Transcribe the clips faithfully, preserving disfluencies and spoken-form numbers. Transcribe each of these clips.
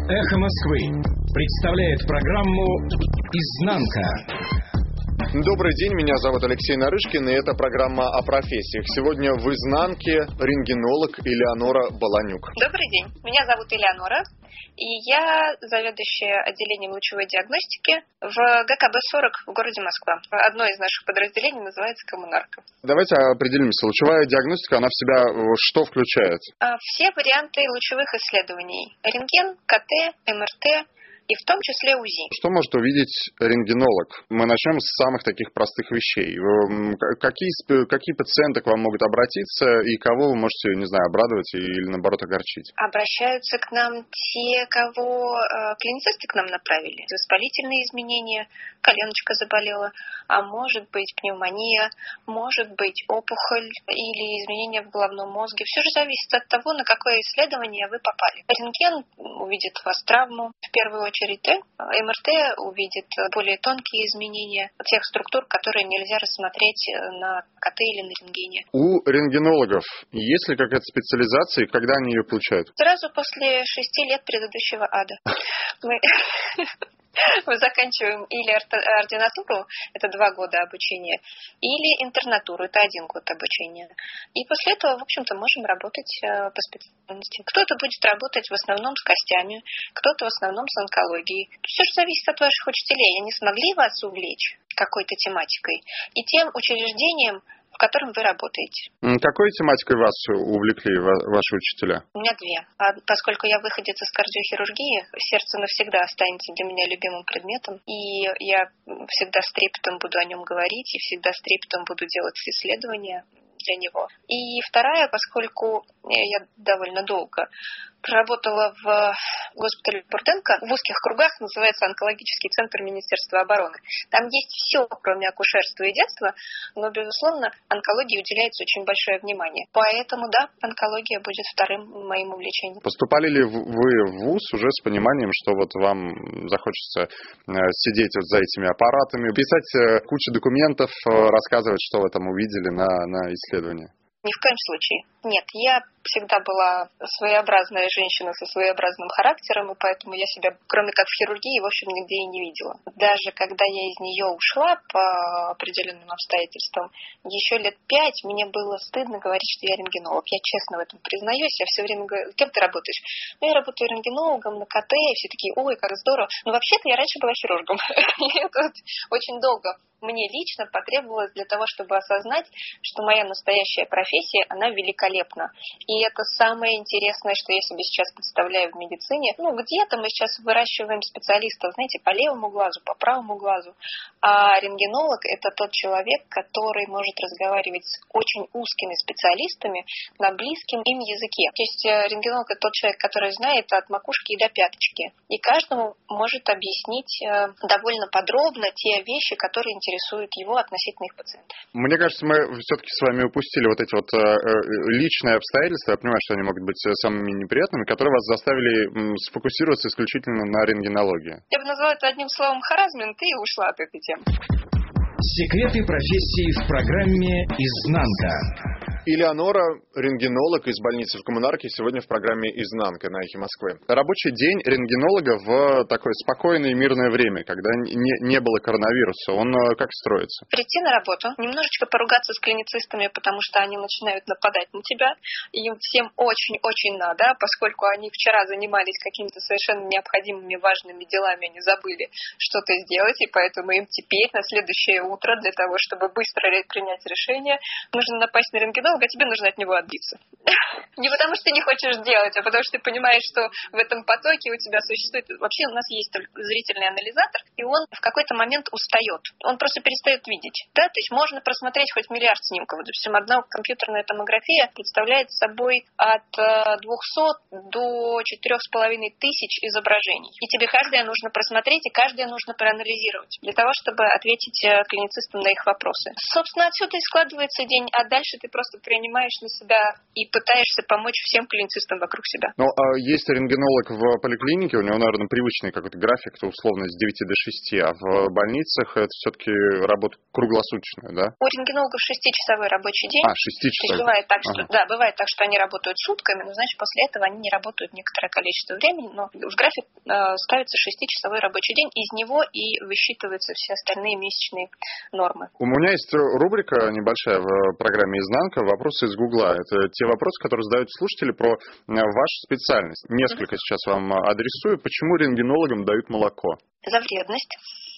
Эхо Москвы представляет программу «Изнанка». Добрый день, меня зовут Алексей Нарышкин, и это программа о профессиях. Сегодня в «Изнанке» рентгенолог Элеонора Баланюк. Добрый день, меня зовут Элеонора, и я заведующая отделением лучевой диагностики в ГКБ сорок в городе Москва. Одно из наших подразделений называется «Коммунарка». Давайте определимся. Лучевая диагностика, она в себя что включает? Все варианты лучевых исследований. Рентген, КТ, МРТ. И в том числе УЗИ. Что может увидеть рентгенолог? Мы начнем с самых таких простых вещей. Какие, какие пациенты к вам могут обратиться и кого вы можете, не знаю, обрадовать или, наоборот, огорчить? Обращаются к нам те, кого э, клиницисты к нам направили. Воспалительные изменения, коленочка заболела, а может быть пневмония, может быть опухоль или изменения в головном мозге. Все же зависит от того, на какое исследование вы попали. Рентген увидит у вас травму, в первую очередь. МРТ увидит более тонкие изменения тех структур, которые нельзя рассмотреть на КТ или на рентгене. У рентгенологов есть ли какая-то специализация и когда они ее получают? Сразу после шести лет предыдущего ада. Мы... Мы заканчиваем или ординатуру, это два года обучения, или интернатуру, это один год обучения. И после этого, в общем-то, можем работать по специальности. Кто-то будет работать в основном с костями, кто-то в основном с онкологией. Все же зависит от ваших учителей. Они смогли вас увлечь какой-то тематикой и тем учреждением, в котором вы работаете. Какой тематикой вас увлекли ваши учителя? У меня две. А поскольку я выходец из кардиохирургии, сердце навсегда останется для меня любимым предметом, и я всегда с трепетом буду о нем говорить, и всегда с трепетом буду делать исследования для него. И вторая, поскольку я довольно долго проработала в госпитале Бурденко, в узких кругах, называется онкологический центр Министерства обороны. Там есть все, кроме акушерства и детства, но, безусловно, онкологии уделяется очень большое внимание. Поэтому, да, онкология будет вторым моим увлечением. Поступали ли вы в вуз уже с пониманием, что вот вам захочется сидеть вот за этими аппаратами, писать кучу документов, рассказывать, что вы там увидели на, на исследовании? Ни в коем случае. Нет, я всегда была своеобразная женщина со своеобразным характером, и поэтому я себя, кроме как в хирургии, в общем, нигде и не видела. Даже когда я из нее ушла по определенным обстоятельствам, еще лет пять мне было стыдно говорить, что я рентгенолог. Я честно в этом признаюсь. Я все время говорю: кем ты работаешь? Ну, я работаю рентгенологом на КТ, и все такие: ой, как здорово. Но вообще-то я раньше была хирургом. И это очень долго мне лично потребовалось для того, чтобы осознать, что моя настоящая профессия, она великолепна. И это самое интересное, что я себе сейчас представляю в медицине. Ну, где-то мы сейчас выращиваем специалистов, знаете, по левому глазу, по правому глазу. А рентгенолог – это тот человек, который может разговаривать с очень узкими специалистами на близком им языке. То есть рентгенолог – это тот человек, который знает от макушки и до пяточки. И каждому может объяснить довольно подробно те вещи, которые интересуют интересует его относительно их пациентов. Мне кажется, мы все-таки с вами упустили вот эти вот э, личные обстоятельства, я понимаю, что они могут быть самыми неприятными, которые вас заставили м, сфокусироваться исключительно на рентгенологии. Я бы назвала это одним словом харассмент и ушла от этой темы. Секреты профессии в программе «Изнанка». Элеонора, рентгенолог из больницы в Коммунарке, сегодня в программе «Изнанка» на Эхе Москвы. Рабочий день рентгенолога в такое спокойное и мирное время, когда не, не было коронавируса, он как строится? Прийти на работу, немножечко поругаться с клиницистами, потому что они начинают нападать на тебя. Им всем очень-очень надо, поскольку они вчера занимались какими-то совершенно необходимыми важными делами, они забыли что-то сделать, и поэтому им теперь на следующее утро для того, чтобы быстро принять решение, нужно напасть на рентгенолога, а тебе нужно от него отбиться. Не потому, что ты не хочешь делать, а потому, что ты понимаешь, что в этом потоке у тебя существует... Вообще у нас есть только зрительный анализатор, и он в какой-то момент устает. Он просто перестает видеть. Да? То есть можно просмотреть хоть миллиард снимков. Допустим, одна компьютерная томография представляет собой от двухсот до четырёх с половиной тысяч изображений. И тебе каждое нужно просмотреть, и каждое нужно проанализировать для того, чтобы ответить клиницистам на их вопросы. Собственно, отсюда и складывается день, а дальше ты просто принимаешь на себя и пытаешься помочь всем клиницистам вокруг себя. Ну, а есть рентгенолог в поликлинике, у него, наверное, привычный какой-то график, то условно с девяти до шести, а в больницах это все-таки работа круглосуточная, да? У рентгенологов шестичасовой рабочий день. А, шестичасовой. То есть бывает так, что, ага. да, бывает так, что они работают сутками, но, значит, после этого они не работают некоторое количество времени, но в график э, ставится шестичасовой рабочий день, из него и высчитываются все остальные месячные нормы. У меня есть рубрика небольшая в программе «Изнанка» «Вопросы из Гугла». Это те вопросы, которые задают слушатели про вашу специальность. Несколько mm-hmm. сейчас вам адресую. Почему рентгенологам дают молоко? За вредность.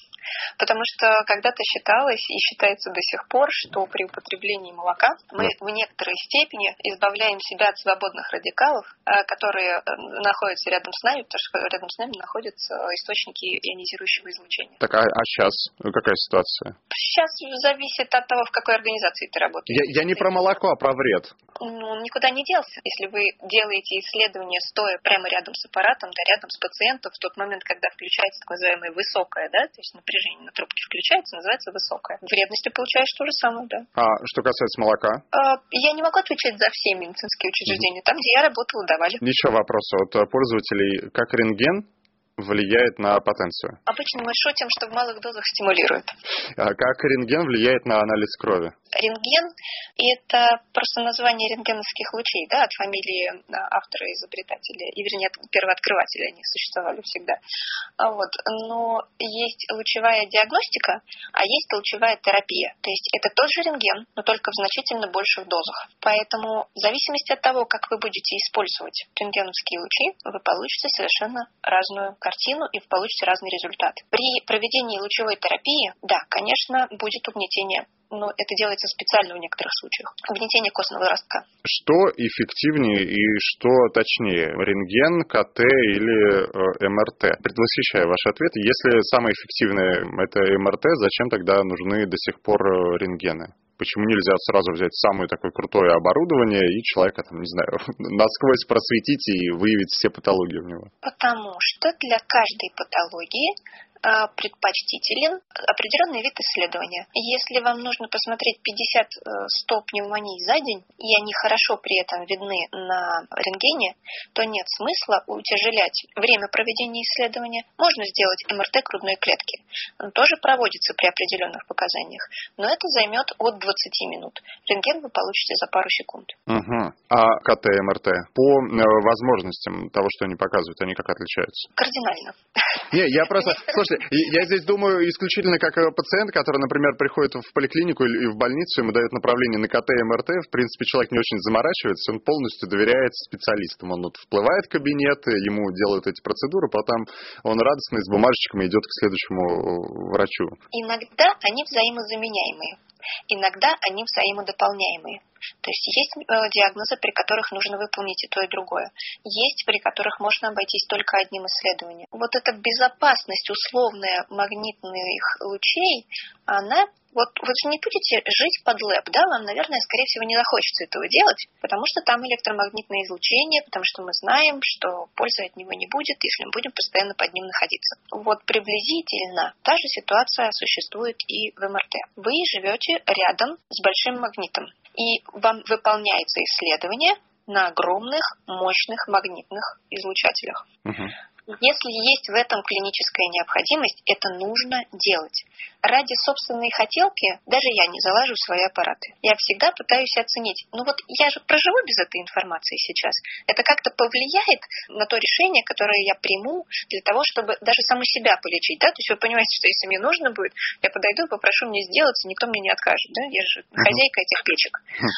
Потому что когда-то считалось и считается до сих пор, что при употреблении молока мы в некоторой степени избавляем себя от свободных радикалов, которые находятся рядом с нами, потому что рядом с нами находятся источники ионизирующего излучения. Так, а, а сейчас какая ситуация? Сейчас зависит от того, в какой организации ты работаешь. Я, я не про молоко, а про вред. Ну, никуда не делся. Если вы делаете исследование стоя прямо рядом с аппаратом, да, рядом с пациентом, в тот момент, когда включается так называемое высокое, да, то есть напряжение на трубке включается, называется высокое. Вредностью получаешь то же самое, да. А что касается молока? А, я не могу отвечать за все медицинские учреждения. Mm-hmm. Там, где я работала, давали. Еще вопрос от пользователей. Как рентген влияет на потенцию? Обычно мы шутим, что в малых дозах стимулирует. А как рентген влияет на анализ крови? Рентген – это просто название рентгеновских лучей, да, от фамилии автора и изобретателя, и, вернее, от первооткрывателя, они существовали всегда. Вот. Но есть лучевая диагностика, а есть лучевая терапия. То есть это тот же рентген, но только в значительно больших дозах. Поэтому в зависимости от того, как вы будете использовать рентгеновские лучи, вы получите совершенно разную картину и получите разный результат. При проведении лучевой терапии, да, конечно, будет угнетение, но это делается специально в некоторых случаях. Угнетение костного ростка. Что эффективнее и что точнее? Рентген, КТ или э, МРТ? Предвосхищаю ваш ответ. Если самое эффективное это МРТ, зачем тогда нужны до сих пор рентгены? Почему нельзя сразу взять самое такое крутое оборудование и человека, там, не знаю, насквозь просветить и выявить все патологии у него? Потому что для каждой патологии предпочтителен определенный вид исследования. Если вам нужно посмотреть пятьдесят-сто пневмоний за день, и они хорошо при этом видны на рентгене, то нет смысла утяжелять время проведения исследования. Можно сделать МРТ грудной клетки. Он тоже проводится при определенных показаниях, но это займет от двадцати минут. Рентген вы получите за пару секунд. Угу. А КТ, МРТ по возможностям того, что они показывают, они как отличаются? Кардинально. Не, я просто... Слушайте, я здесь думаю исключительно как пациент, который, например, приходит в поликлинику или в больницу, ему дают направление на КТ и МРТ. В принципе, человек не очень заморачивается, он полностью доверяет специалистам. Он вот вплывает в кабинет, ему делают эти процедуры, потом он радостный с бумажечками идет к следующему врачу. Иногда они взаимозаменяемые. Иногда они взаимодополняемые. То есть есть диагнозы, при которых нужно выполнить и то, и другое. Есть, при которых можно обойтись только одним исследованием. Вот эта безопасность условная магнитных лучей, она... Вот вы же не будете жить под лэп, да? Вам, наверное, скорее всего, не захочется этого делать, потому что там электромагнитное излучение, потому что мы знаем, что пользы от него не будет, если мы будем постоянно под ним находиться. Вот приблизительно та же ситуация существует и в МРТ. Вы живете рядом с большим магнитом, и вам выполняется исследование на огромных, мощных магнитных излучателях. Uh-huh. Если есть в этом клиническая необходимость, это нужно делать. Ради собственной хотелки даже я не залажу свои аппараты. Я всегда пытаюсь оценить. Ну вот я же проживу без этой информации сейчас. Это как-то повлияет на то решение, которое я приму для того, чтобы даже саму себя полечить. Да? То есть вы понимаете, что если мне нужно будет, я подойду и попрошу мне сделать, и никто мне не откажет. Да? Я же хозяйка этих печек.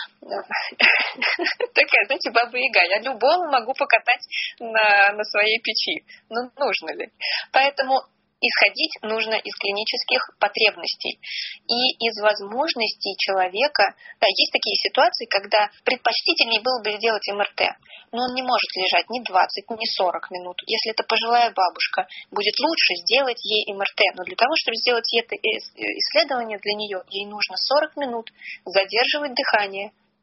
Такая, знаете, баба-яга. Я любого могу покатать на своей печи. Ну, нужно ли? Поэтому исходить нужно из клинических потребностей и из возможностей человека. Да, есть такие ситуации, когда предпочтительнее было бы сделать МРТ, но он не может лежать ни двадцать, ни сорок минут. Если это пожилая бабушка, будет лучше сделать ей МРТ. Но для того, чтобы сделать это исследование для нее, ей нужно сорок минут задерживать дыхание,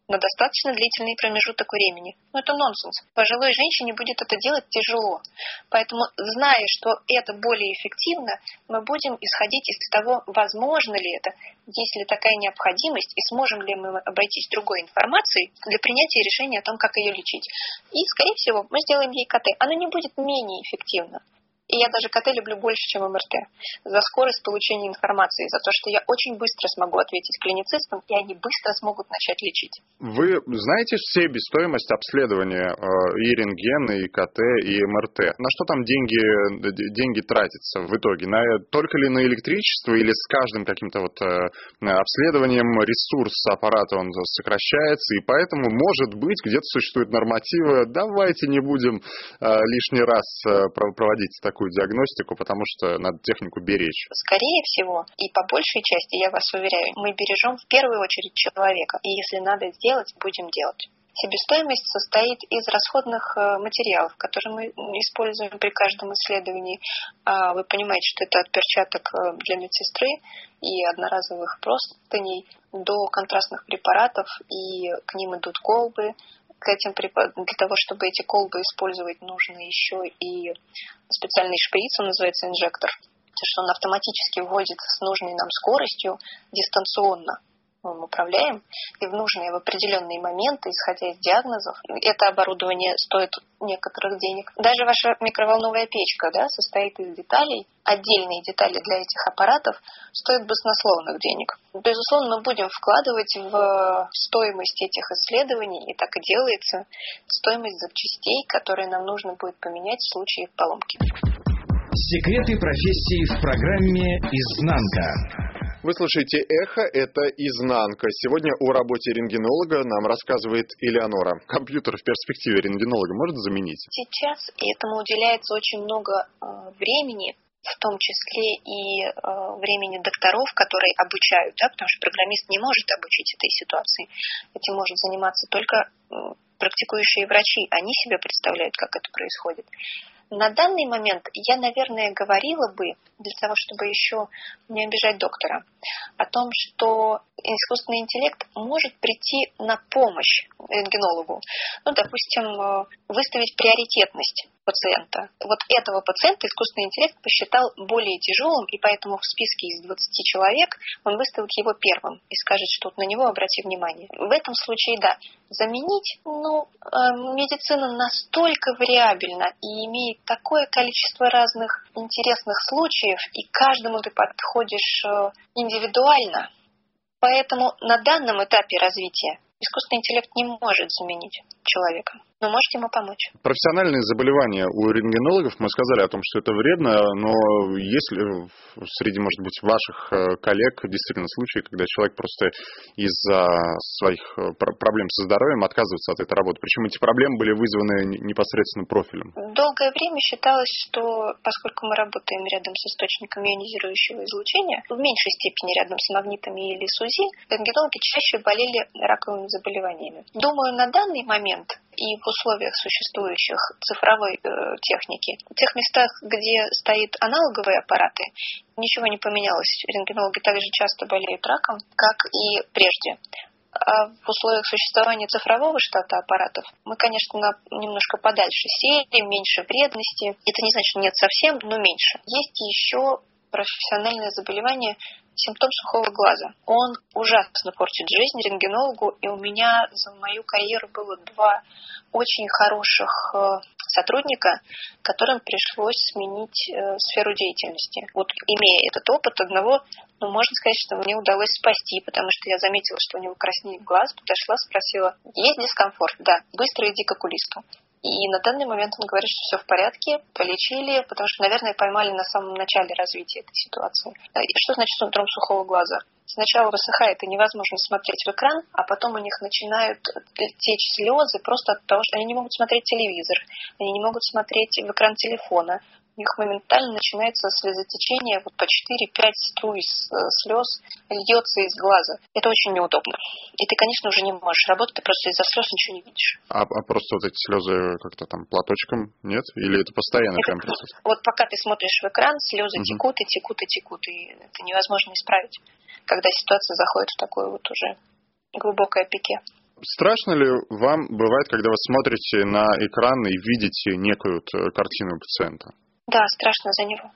на достаточно длительный промежуток времени. Но это нонсенс. Пожилой женщине будет это делать тяжело. Поэтому, зная, что это более эффективно, мы будем исходить из того, возможно ли это, есть ли такая необходимость, и сможем ли мы обойтись другой информацией для принятия решения о том, как ее лечить. И, скорее всего, мы сделаем ей КТ. Оно не будет менее эффективно. И я даже КТ люблю больше, чем МРТ. За скорость получения информации, за то, что я очень быстро смогу ответить клиницистам, и они быстро смогут начать лечить. Вы знаете себестоимость обследования и рентгена, и КТ, и МРТ? На что там деньги, деньги тратятся в итоге? На, только ли на электричество или с каждым каким-то вот обследованием ресурс аппарата он сокращается, и поэтому, может быть, где-то существуют нормативы, давайте не будем лишний раз проводить такую диагностику, потому что надо технику беречь. Скорее всего, и по большей части, я вас уверяю, мы бережем в первую очередь человека. И если надо сделать, будем делать. Себестоимость состоит из расходных материалов, которые мы используем при каждом исследовании. Вы понимаете, что это от перчаток для медсестры и одноразовых простыней до контрастных препаратов, и к ним идут колбы. К этим, для того, чтобы эти колбы использовать, нужно еще и специальный шприц, он называется инжектор, что он автоматически вводит с нужной нам скоростью дистанционно. Мы управляем, и в нужные, в определенные моменты, исходя из диагнозов, это оборудование стоит некоторых денег. Даже ваша микроволновая печка, да, состоит из деталей, отдельные детали для этих аппаратов стоят баснословных денег. Безусловно, мы будем вкладывать в стоимость этих исследований, и так и делается, стоимость запчастей, которые нам нужно будет поменять в случае их поломки. Секреты профессии в программе «Изнанка». Вы слушаете «Эхо», это «Изнанка». Сегодня о работе рентгенолога нам рассказывает Элеонора. Компьютер в перспективе рентгенолога может заменить? Сейчас этому уделяется очень много э, времени, в том числе и э, времени докторов, которые обучают, да, потому что программист не может обучить этой ситуации. Этим может заниматься только э, практикующие врачи. Они себе представляют, как это происходит. На данный момент я, наверное, говорила бы, для того, чтобы еще не обижать доктора, о том, что искусственный интеллект может прийти на помощь рентгенологу. Ну, допустим, выставить приоритетность пациента. Вот этого пациента искусственный интеллект посчитал более тяжелым, и поэтому в списке из двадцати человек он выставит его первым и скажет, что вот на него обрати внимание. В этом случае, да, заменить, ну, медицина настолько вариабельна и имеет такое количество разных интересных случаев, и к каждому ты подходишь индивидуально. Поэтому на данном этапе развития искусственный интеллект не может заменить человека, но может ему помочь. Профессиональные заболевания у рентгенологов, мы сказали о том, что это вредно, но есть ли среди, может быть, ваших коллег действительно случаи, когда человек просто из-за своих проблем со здоровьем отказывается от этой работы? Причем эти проблемы были вызваны непосредственно профилем. Долгое время считалось, что поскольку мы работаем рядом с источниками ионизирующего излучения, в меньшей степени рядом с магнитами или с УЗИ, рентгенологи чаще болели раковыми заболеваниями. Думаю, на данный момент и в условиях существующих цифровой э, техники, в тех местах, где стоят аналоговые аппараты, ничего не поменялось. Рентгенологи также часто болеют раком, как и прежде. А в условиях существования цифрового штата аппаратов мы, конечно, на, немножко подальше сели, меньше вредности. Это не значит, что нет совсем, но меньше. Есть еще профессиональное заболевание, симптом сухого глаза. Он ужасно портит жизнь рентгенологу, и у меня за мою карьеру было два очень хороших сотрудника, которым пришлось сменить сферу деятельности. Вот имея этот опыт одного, ну, можно сказать, что мне удалось спасти, потому что я заметила, что у него краснеет глаз, подошла, спросила, есть дискомфорт? Да, быстро иди к окулисту. И на данный момент он говорит, что все в порядке, полечили, потому что, наверное, поймали на самом начале развития этой ситуации. И что значит синдром сухого глаза? Сначала высыхает и невозможно смотреть в экран, а потом у них начинают течь слезы просто от того, что они не могут смотреть телевизор, они не могут смотреть в экран телефона. У них моментально начинается слезотечение, вот по четыре-пять струй слез льется из глаза. Это очень неудобно. И ты, конечно, уже не можешь работать, ты просто из-за слез ничего не видишь. А, а просто вот эти слезы как-то там платочком, нет? Или это постоянный прям процесс? Вот пока ты смотришь в экран, слезы угу. текут и текут и текут, и это невозможно исправить, когда ситуация заходит в такое вот уже глубокое пике. Страшно ли вам бывает, когда вы смотрите на экран и видите некую картину пациента? Да, страшно за него.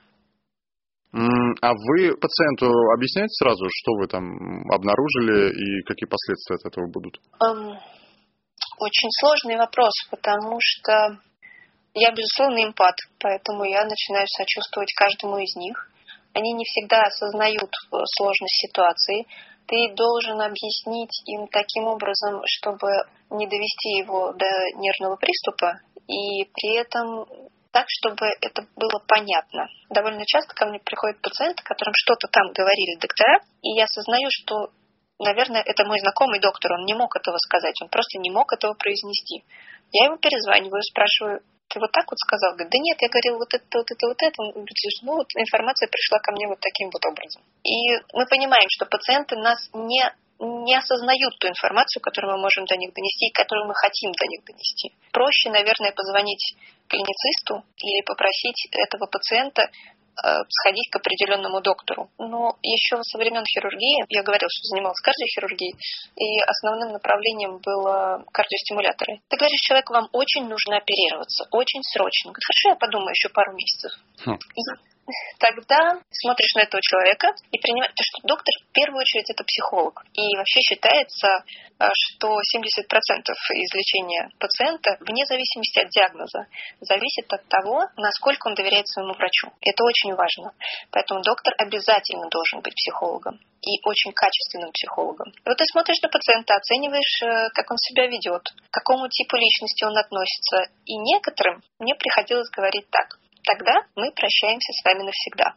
А вы пациенту объясняете сразу, что вы там обнаружили и какие последствия от этого будут? Эм, очень сложный вопрос, потому что я, безусловно, эмпат, поэтому я начинаю сочувствовать каждому из них. Они не всегда осознают сложность ситуации. Ты должен объяснить им таким образом, чтобы не довести его до нервного приступа, и при этом так, чтобы это было понятно. Довольно часто ко мне приходят пациенты, которым что-то там говорили доктора, и я осознаю, что, наверное, это мой знакомый доктор, он не мог этого сказать, он просто не мог этого произнести. Я ему перезваниваю, спрашиваю: ты вот так вот сказал? Говорит: да нет, я говорил вот это, вот это, вот это. Он говорит: ну вот информация пришла ко мне вот таким вот образом. И мы понимаем, что пациенты нас не, не осознают ту информацию, которую мы можем до них донести и которую мы хотим до них донести. Проще, наверное, позвонить клиницисту или попросить этого пациента сходить к определенному доктору. Но еще со времен хирургии, я говорила, что занималась кардиохирургией, и основным направлением было кардиостимуляторы. Ты говоришь человеку: вам очень нужно оперироваться, очень срочно. Он говорит: хорошо, я подумаю еще пару месяцев. Хм. И тогда смотришь на этого человека и принимаешь, что доктор в первую очередь это психолог. И вообще считается, что семьдесят процентов излечения пациента, вне зависимости от диагноза, зависит от того, насколько он доверяет своему врачу. Это очень важно. Поэтому доктор обязательно должен быть психологом. И очень качественным психологом. И вот ты смотришь на пациента, оцениваешь, как он себя ведет, к какому типу личности он относится. И некоторым мне приходилось говорить так: тогда мы прощаемся с вами навсегда.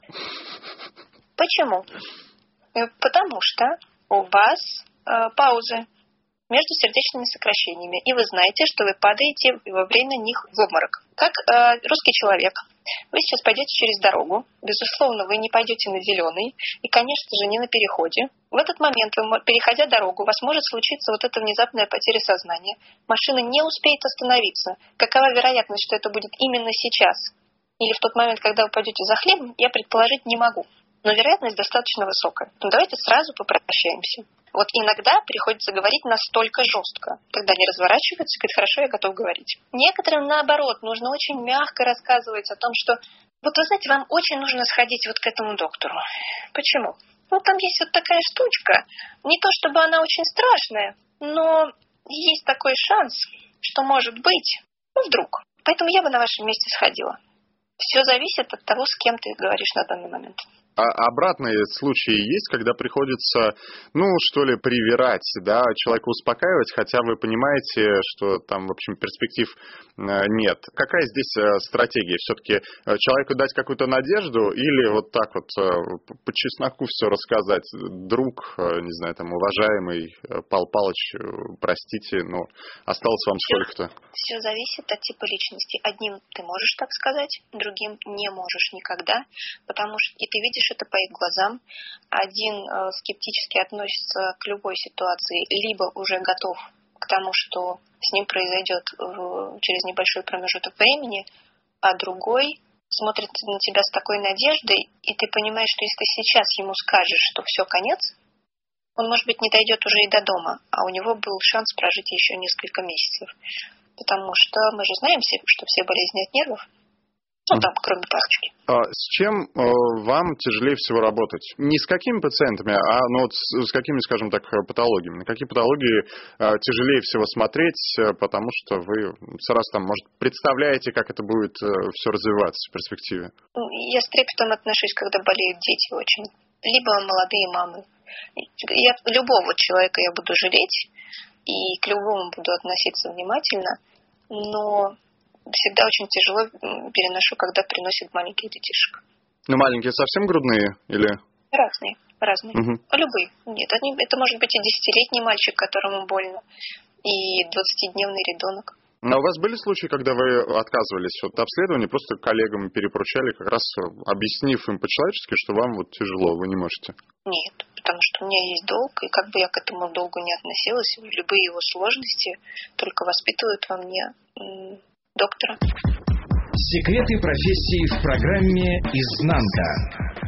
Почему? Потому что у вас э, паузы между сердечными сокращениями, и вы знаете, что вы падаете во время них в обморок. Как э, русский человек, вы сейчас пойдете через дорогу, безусловно, вы не пойдете на зеленый, и, конечно же, не на переходе. В этот момент, вы, переходя дорогу, у вас может случиться вот эта внезапная потеря сознания. Машина не успеет остановиться. Какова вероятность, что это будет именно сейчас? Или в тот момент, когда вы пойдете за хлебом, я предположить не могу. Но вероятность достаточно высокая. Ну, давайте сразу попрощаемся. Вот иногда приходится говорить настолько жестко. Тогда не разворачивается, говорит: хорошо, я готов говорить. Некоторым, наоборот, нужно очень мягко рассказывать о том, что вот вы знаете, вам очень нужно сходить вот к этому доктору. Почему? Ну, там есть вот такая штучка. Не то чтобы она очень страшная, но есть такой шанс, что может быть, ну, вдруг. Поэтому я бы на вашем месте сходила. Все зависит от того, с кем ты говоришь на данный момент. А обратные случаи есть, когда приходится, ну, что ли, привирать, да, человека успокаивать, хотя вы понимаете, что там, в общем, перспектив нет. Какая здесь стратегия? Все-таки человеку дать какую-то надежду или вот так вот по чесноку все рассказать? Друг, не знаю, там, уважаемый Павел Павлович, простите, но осталось вам сколько-то? Все зависит от типа личности. Одним ты можешь так сказать, другим не можешь никогда, потому что и ты видишь это по их глазам. Один э, скептически относится к любой ситуации, либо уже готов к тому, что с ним произойдет в, через небольшой промежуток времени, а другой смотрит на тебя с такой надеждой, и ты понимаешь, что если ты сейчас ему скажешь, что все, конец, он, может быть, не дойдет уже и до дома, а у него был шанс прожить еще несколько месяцев. Потому что мы же знаем, что все болезни от нервов, ну, там, кроме парочки. А с чем э, вам тяжелее всего работать? Не с какими пациентами, а ну, вот с, с какими, скажем так, патологиями? На какие патологии э, тяжелее всего смотреть, э, потому что вы сразу там, может, представляете, как это будет э, все развиваться в перспективе? Я с трепетом отношусь, когда болеют дети очень. Либо молодые мамы. Я, любого человека я буду жалеть, и к любому буду относиться внимательно, но всегда очень тяжело переношу, когда приносят маленьких детишек. Ну, маленькие совсем грудные или? Разные, разные. Угу. Любые. Нет, они, это может быть и десятилетний мальчик, которому больно, и двадцатидневный ребенок. А у вас были случаи, когда вы отказывались от обследования, просто коллегам перепоручали, как раз объяснив им по-человечески, что вам вот тяжело, вы не можете? Нет, потому что у меня есть долг, и как бы я к этому долгу не относилась, любые его сложности только воспитывают во мне м- доктора. Секреты профессии в программе «Изнанка».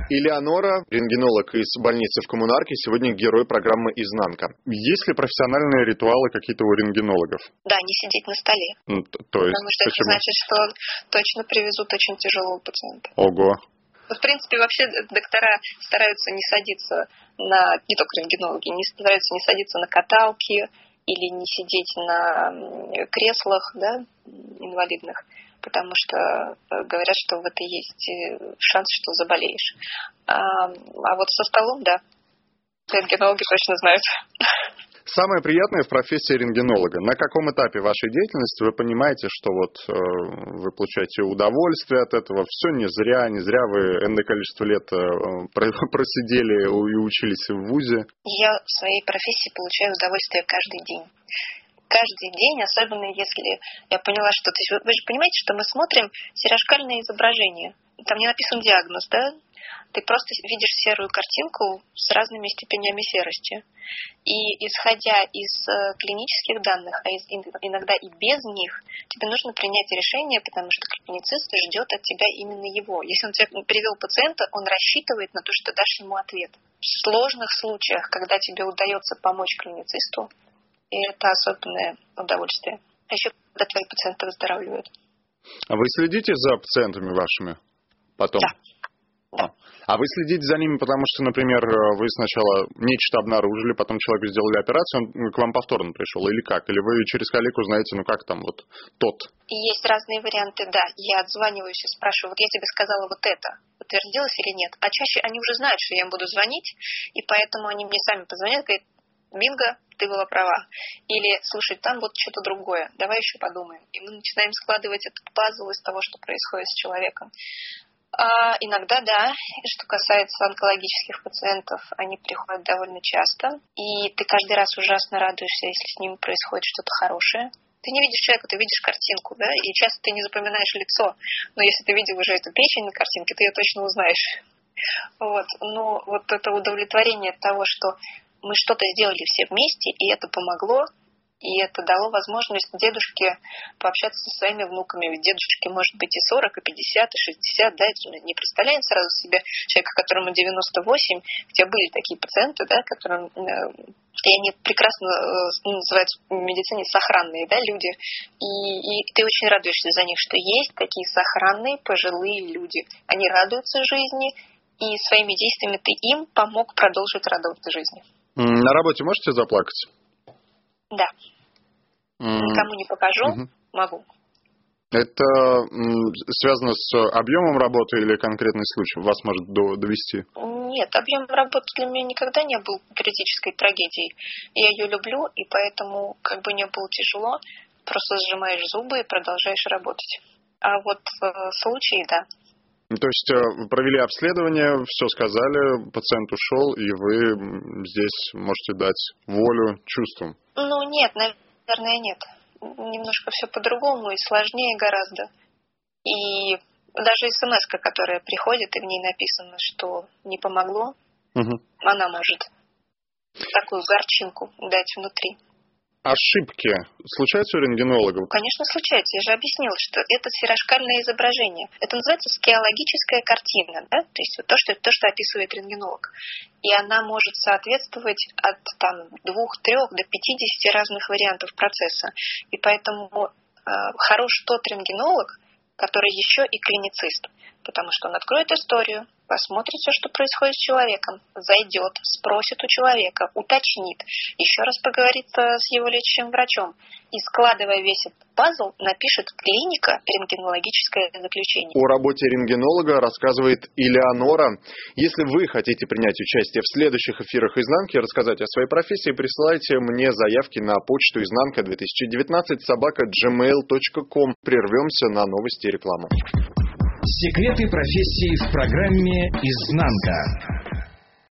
Элеонора, рентгенолог из больницы в Коммунарке, сегодня герой программы «Изнанка». Есть ли профессиональные ритуалы какие-то у рентгенологов? Да, не сидеть на столе. Ну, то есть, потому что почему? Это значит, что точно привезут очень тяжелого пациента. Ого. В принципе, вообще доктора стараются не садиться на, не только рентгенологи, не стараются не садиться на каталки или не сидеть на креслах, да, инвалидных, потому что говорят, что в это есть шанс, что заболеешь. А, а вот со столом, да, рентгенологи точно знают. Самое приятное в профессии рентгенолога. На каком этапе вашей деятельности вы понимаете, что вот э, вы получаете удовольствие от этого, все не зря, не зря вы энное количество лет э, просидели и учились в вузе? Я в своей профессии получаю удовольствие каждый день. Каждый день, особенно если я поняла, что... То есть вы, вы же понимаете, что мы смотрим серошкальное изображение. Там не написан диагноз, да? Ты просто видишь серую картинку с разными степенями серости. И исходя из э, клинических данных, а из, иногда и без них, тебе нужно принять решение, потому что клиницист ждет от тебя именно его. Если он тебе привел пациента, он рассчитывает на то, что дашь ему ответ. В сложных случаях, когда тебе удается помочь клиницисту, и это особенное удовольствие. А еще, когда твои пациенты выздоравливают. А вы следите за пациентами вашими потом? Да. Да. А вы следите за ними, потому что, например, вы сначала нечто обнаружили, потом человеку сделали операцию, он к вам повторно пришел, или как? Или вы через коллегу знаете, ну как там вот тот? Есть разные варианты, да. Я отзваниваюсь и спрашиваю, вот я тебе сказала вот это, подтвердилось или нет? А чаще они уже знают, что я им буду звонить, и поэтому они мне сами позвонят, говорят, бинго, ты была права. Или, слушай, там вот что-то другое, давай еще подумаем. И мы начинаем складывать этот пазл из того, что происходит с человеком. А иногда, да, что касается онкологических пациентов, они приходят довольно часто, и ты каждый раз ужасно радуешься, если с ним происходит что-то хорошее. Ты не видишь человека, ты видишь картинку, да, и часто ты не запоминаешь лицо, но если ты видел уже эту печень на картинке, ты ее точно узнаешь. Вот, но вот это удовлетворение от того, что мы что-то сделали все вместе, и это помогло, и это дало возможность дедушке пообщаться со своими внуками. Ведь дедушке может быть и сорок, и пятьдесят, и шестьдесят, да, не представляем сразу себе человека, которому девяносто восемь, хотя были такие пациенты, да, которым, и они прекрасно называются в медицине сохранные, да, люди, и, и ты очень радуешься за них, что есть такие сохранные пожилые люди. Они радуются жизни, и своими действиями ты им помог продолжить радоваться жизни. На работе можете заплакать? Да. Mm. Никому не покажу, mm-hmm. могу. Это м, связано с объемом работы или конкретный случай вас может до, довести? Нет, объем работы для меня никогда не был критической трагедией. Я ее люблю, и поэтому, как бы не было тяжело, просто сжимаешь зубы и продолжаешь работать. А вот э, случаи, да. То есть вы провели обследование, все сказали, пациент ушел, и вы здесь можете дать волю чувствам? Ну нет, наверное, нет. Немножко все по-другому и сложнее гораздо. И даже смс-ка, которая приходит, и в ней написано, что не помогло, угу. она может такую горчинку дать внутри. Ошибки случаются у рентгенологов? Конечно, случаются. Я же объяснила, что это серошкальное изображение. Это называется скеологическая картина, да? То есть вот то, что, то, что описывает рентгенолог. И она может соответствовать от там, двух-трех до пятидесяти разных вариантов процесса. И поэтому э, хорош тот рентгенолог, который еще и клиницист. Потому что он откроет историю, посмотрит все, что происходит с человеком, зайдет, спросит у человека, уточнит, еще раз поговорит с его лечащим врачом и, складывая весь этот пазл, напишет клиника рентгенологическое заключение. О работе рентгенолога рассказывает Элеонора. Если вы хотите принять участие в следующих эфирах «Изнанки» и рассказать о своей профессии, присылайте мне заявки на почту изнанка две тысячи девятнадцать собака джимейл точка ком. Прервемся на новости и рекламу. Секреты профессии в программе «Изнанка».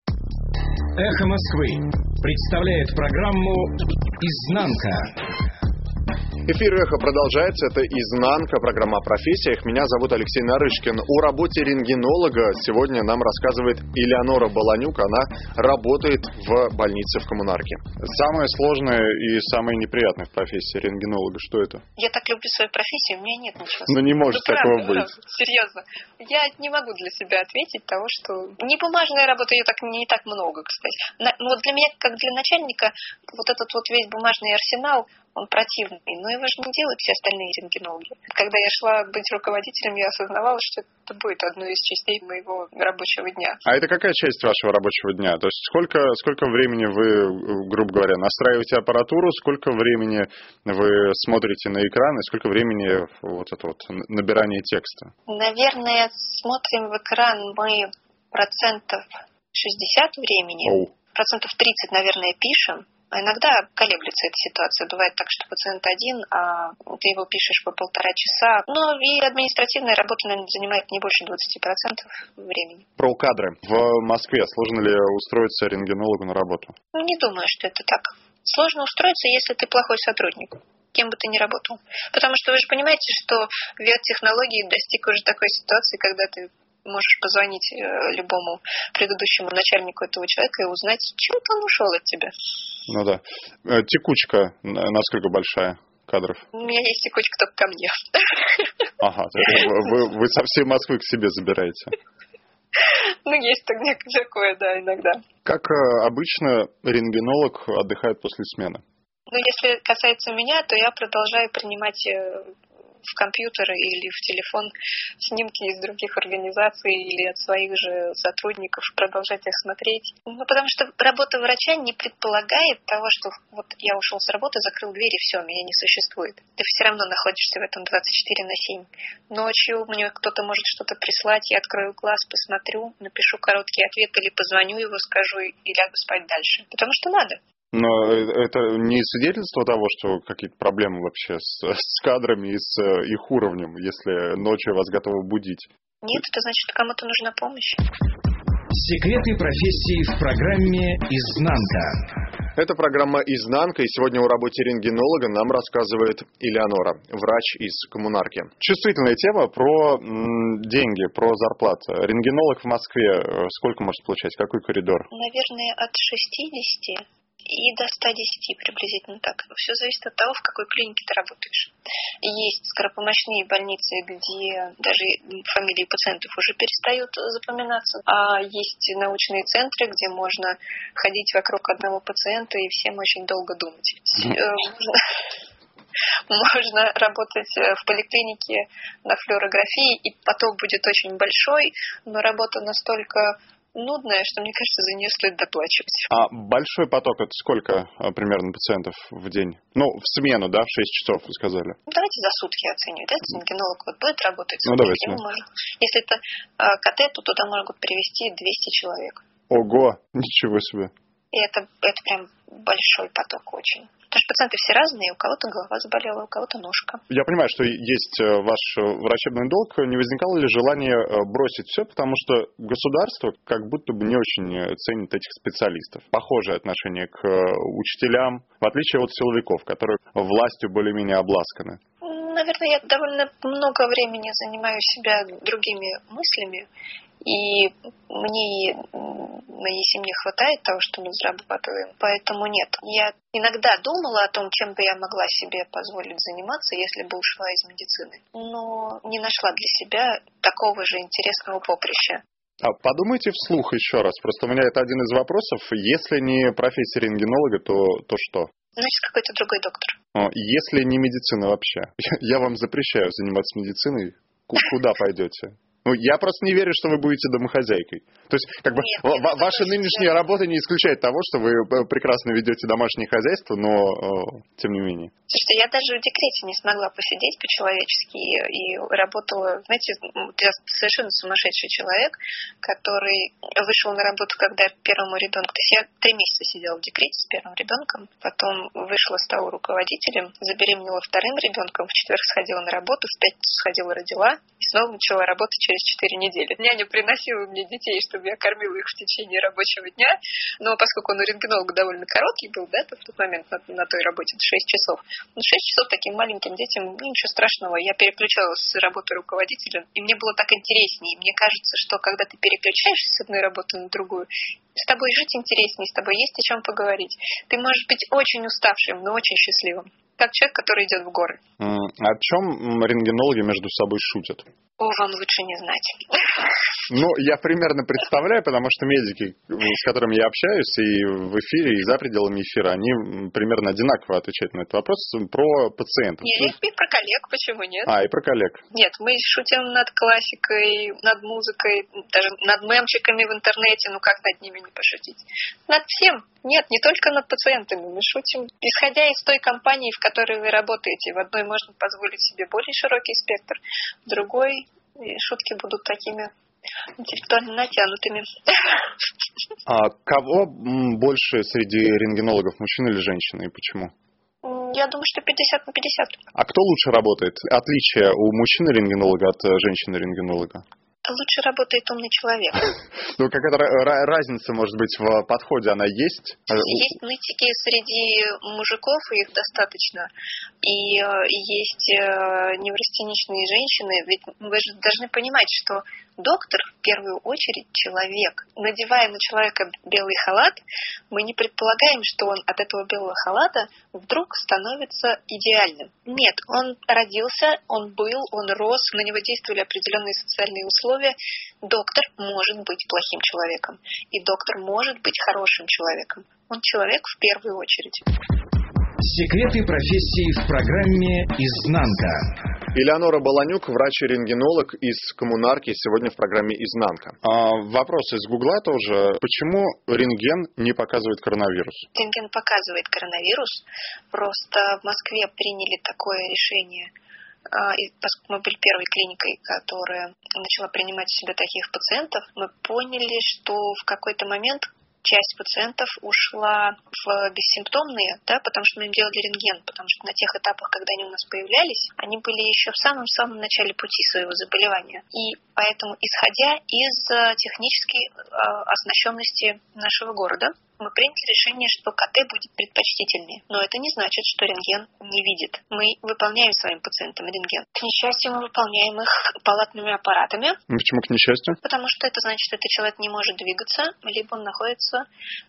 Эхо Москвы представляет программу «Изнанка». Эфир «Эхо» продолжается. Это «Изнанка», программа о профессиях. Меня зовут Алексей Нарышкин. О работе рентгенолога сегодня нам рассказывает Элеонора Баланюк. Она работает в больнице в Коммунарке. Самое сложное и самое неприятное в профессии рентгенолога, что это? Я так люблю свою профессию, у меня нет ничего. Ну не может ну, такого правда, быть. Правда, серьезно. Я не могу для себя ответить того, что... Не бумажная работа, ее так не так много, кстати. Ну вот для меня, как для начальника, вот этот вот весь бумажный арсенал, он противный, но его же не делают все остальные рентгенологи. Когда я шла быть руководителем, я осознавала, что это будет одной из частей моего рабочего дня. А это какая часть вашего рабочего дня? То есть сколько, сколько времени вы, грубо говоря, настраиваете аппаратуру, сколько времени вы смотрите на экран и сколько времени вот это вот набирание текста? Наверное, смотрим в экран мы процентов шестьдесят времени, Оу. процентов тридцать, наверное, пишем. А иногда колеблется эта ситуация. Бывает так, что пациент один, а ты его пишешь по полтора часа. Но и административная работа, наверное, занимает не больше двадцати процентов времени. Про кадры. В Москве сложно ли устроиться рентгенологу на работу? Ну, не думаю, что это так. Сложно устроиться, если ты плохой сотрудник, кем бы ты ни работал. Потому что вы же понимаете, что век технологий достиг уже такой ситуации, когда ты можешь позвонить любому предыдущему начальнику этого человека и узнать, чего-то он ушел от тебя. Ну да. Текучка насколько большая кадров? У меня есть текучка только ко мне. Ага, вы, вы со всей Москвы к себе забираете. Ну, есть такое, да, иногда. Как обычно рентгенолог отдыхает после смены? Ну, если касается меня, то я продолжаю принимать в компьютер или в телефон снимки из других организаций или от своих же сотрудников, продолжать их смотреть. Ну, потому что работа врача не предполагает того, что вот я ушел с работы, закрыл дверь и все, меня не существует. Ты все равно находишься в этом двадцать четыре на семь. Ночью мне кто-то может что-то прислать, я открою глаз, посмотрю, напишу короткий ответ или позвоню его, скажу и лягу спать дальше. Потому что надо. Но это не свидетельство того, что какие-то проблемы вообще с, с кадрами и с их уровнем, если ночью вас готовы будить? Нет, это значит, что кому-то нужна помощь. Секреты профессии в программе «Изнанка». Это программа «Изнанка», и сегодня о работе рентгенолога нам рассказывает Элеонора, врач из Коммунарки. Чувствительная тема про м, деньги, про зарплату. Рентгенолог в Москве сколько может получать? Какой коридор? Наверное, от шестидесяти и до ста десяти приблизительно так. Все зависит от того, в какой клинике ты работаешь. Есть скоропомощные больницы, где даже фамилии пациентов уже перестают запоминаться, а есть научные центры, где можно ходить вокруг одного пациента и всем очень долго думать. Можно работать в поликлинике на флюорографии, и поток будет очень большой, но работа настолько нудная, что, мне кажется, за нее стоит доплачивать. А большой поток — это сколько примерно пациентов в день? Ну, в смену, да, в шесть часов, вы сказали. Давайте за сутки оценивать. Да? Рентгенолог вот будет работать ну, сутки, давайте, к нему да. может... Если это а, КТ, то туда могут привести двести человек. Ого, ничего себе. И это, это прям большой поток очень. Потому что пациенты все разные, у кого-то голова заболела, у кого-то ножка. Я понимаю, что есть ваш врачебный долг. Не возникало ли желание бросить все, потому что государство как будто бы не очень ценит этих специалистов? Похожее отношение к учителям, в отличие от силовиков, которые властью более-менее обласканы. Наверное, я довольно много времени занимаю себя другими мыслями. И мне и моей семье хватает того, что мы зарабатываем. Поэтому нет. Я иногда думала о том, чем бы я могла себе позволить заниматься, если бы ушла из медицины. Но не нашла для себя такого же интересного поприща. А подумайте вслух еще раз. Просто у меня это один из вопросов. Если не профессия рентгенолога, то, то что? Значит, какой-то другой доктор. Если не медицина вообще. Я вам запрещаю заниматься медициной. Куда пойдете? Ну, я просто не верю, что вы будете домохозяйкой. То есть, как бы, Нет, в- ваша нынешняя работа не исключает того, что вы прекрасно ведете домашнее хозяйство, но э, тем не менее. Слушайте, я даже в декрете не смогла посидеть по-человечески и работала, знаете, я совершенно сумасшедший человек, который вышел на работу, когда первому ребенку, то есть я три месяца сидела в декрете с первым ребенком, потом вышла, стала руководителем, забеременела вторым ребенком, в четверг сходила на работу, в пятницу сходила, родила, и снова начала работать через четыре недели. Няня приносила мне детей, чтобы я кормила их в течение рабочего дня, но поскольку он у рентгенолога довольно короткий был, да, то в тот момент на, на той работе шесть часов. Ну, шесть часов таким маленьким детям, ну, ничего страшного. Я переключалась с работы руководителя, и мне было так интереснее. Мне кажется, что когда ты переключаешься с одной работы на другую, с тобой жить интереснее, с тобой есть о чем поговорить. Ты можешь быть очень уставшим, но очень счастливым. Как человек, который идет в горы. О чем рентгенологи между собой шутят? О, вам лучше не знать. Ну, я примерно представляю, потому что медики, с которыми я общаюсь и в эфире, и за пределами эфира, они примерно одинаково отвечают на этот вопрос про пациентов. Нет, и про коллег, почему нет? А, и про коллег. Нет, мы шутим над классикой, над музыкой, даже над мемчиками в интернете, ну как над ними не пошутить? Над всем. Нет, не только над пациентами. Мы шутим, исходя из той компании, в которой вы работаете. В одной можно позволить себе более широкий спектр, в другой шутки будут такими интеллектуально натянутыми. А кого больше среди рентгенологов, мужчин или женщин, и почему? Я думаю, что пятьдесят на пятьдесят. А кто лучше работает? Отличие у мужчины-рентгенолога от женщины-рентгенолога? Лучше работает умный человек. Ну, какая-то разница, может быть, в подходе она есть? Есть нытики среди мужиков, и их достаточно. И есть неврастеничные женщины. Ведь вы же должны понимать, что доктор в первую очередь человек. Надевая на человека белый халат, мы не предполагаем, что он от этого белого халата вдруг становится идеальным. Нет, он родился, он был, он рос, на него действовали определенные социальные условия. Доктор может быть плохим человеком, и доктор может быть хорошим человеком. Он человек в первую очередь. Секреты профессии в программе «Изнанка». Элеонора Баланюк, врач и рентгенолог из Коммунарки, сегодня в программе «Изнанка». А, вопрос из Гугла тоже. Почему рентген не показывает коронавирус? Рентген показывает коронавирус. Просто в Москве приняли такое решение. И поскольку мы были первой клиникой, которая начала принимать в себя таких пациентов, мы поняли, что в какой-то момент часть пациентов ушла в бессимптомные, да, потому что мы им делали рентген, потому что на тех этапах, когда они у нас появлялись, они были еще в самом-самом начале пути своего заболевания. И поэтому, исходя из технической оснащенности нашего города, мы приняли решение, что КТ будет предпочтительнее. Но это не значит, что рентген не видит. Мы выполняем своим пациентам рентген. К несчастью, мы выполняем их палатными аппаратами. Почему к несчастью? Потому что это значит, что этот человек не может двигаться, либо он находится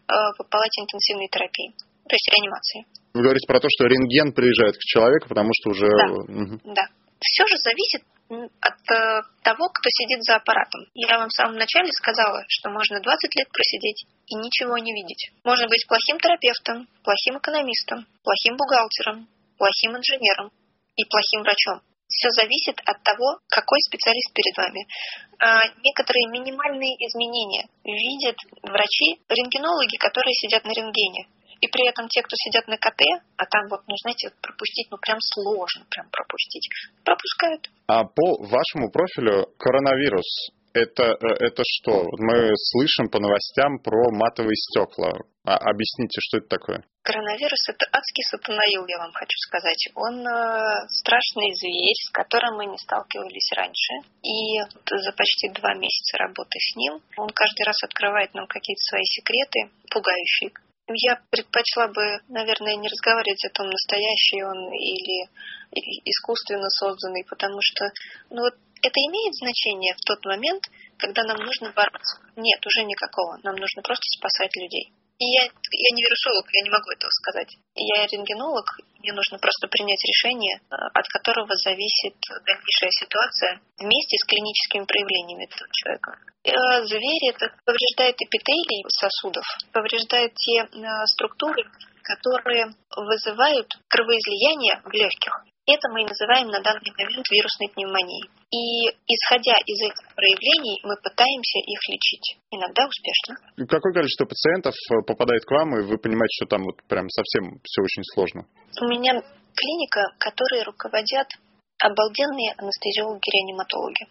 в палате интенсивной терапии, то есть реанимации. Вы говорите про то, что рентген приезжает к человеку, потому что уже... Да, угу. да. Все же зависит от того, кто сидит за аппаратом. Я вам в самом начале сказала, что можно двадцать лет просидеть и ничего не видеть. Можно быть плохим терапевтом, плохим экономистом, плохим бухгалтером, плохим инженером и плохим врачом. Все зависит от того, какой специалист перед вами. А некоторые минимальные изменения видят врачи, рентгенологи, которые сидят на рентгене. И при этом те, кто сидят на КТ, а там вот, ну, знаете, пропустить, ну, прям сложно прям пропустить, пропускают. А по вашему профилю коронавирус, это, это что? Мы слышим по новостям про матовые стекла. А объясните, что это такое? Коронавирус – это адский сатанаил, я вам хочу сказать. Он э, страшный зверь, с которым мы не сталкивались раньше. И за почти два месяца работы с ним он каждый раз открывает нам какие-то свои секреты, пугающие. Я предпочла бы, наверное, не разговаривать о том, настоящий он или искусственно созданный, потому что ну, вот это имеет значение в тот момент, когда нам нужно бороться. Нет, уже никакого. Нам нужно просто спасать людей. И я, я не вирусолог, я не могу этого сказать. Я рентгенолог, мне нужно просто принять решение, от которого зависит дальнейшая ситуация вместе с клиническими проявлениями этого человека. Зверь это повреждает эпителий сосудов, повреждает те структуры, которые вызывают кровоизлияние в легких. Это мы и называем на данный момент вирусной пневмонией. И исходя из этих проявлений, мы пытаемся их лечить. Иногда успешно. Какое количество пациентов попадает к вам, и вы понимаете, что там вот прям совсем все очень сложно? У меня клиника, которой руководят обалденные анестезиологи-реаниматологи.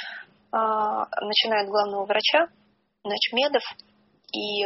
Начиная от главного врача, начмедов и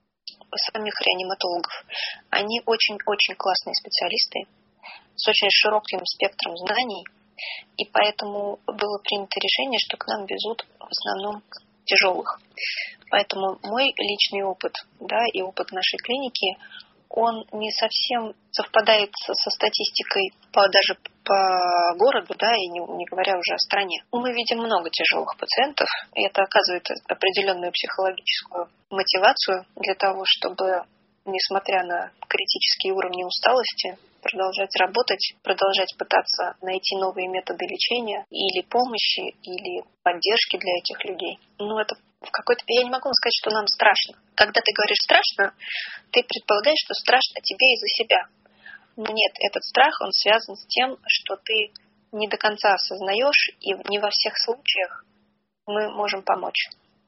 самих реаниматологов. Они очень-очень классные специалисты с очень широким спектром знаний, И поэтому было принято решение, что к нам везут в основном тяжелых. Поэтому мой личный опыт, да, и опыт нашей клиники, он не совсем совпадает со, со статистикой по, даже по городу, да, и не, не говоря уже о стране. Мы видим много тяжелых пациентов, и это оказывает определенную психологическую мотивацию для того, чтобы, несмотря на критические уровни усталости, продолжать работать, продолжать пытаться найти новые методы лечения или помощи, или поддержки для этих людей. Ну, это в какой-то... Я не могу вам сказать, что нам страшно. Когда ты говоришь «страшно», ты предполагаешь, что страшно тебе из-за себя. Но нет, этот страх, он связан с тем, что ты не до конца осознаешь, и не во всех случаях мы можем помочь.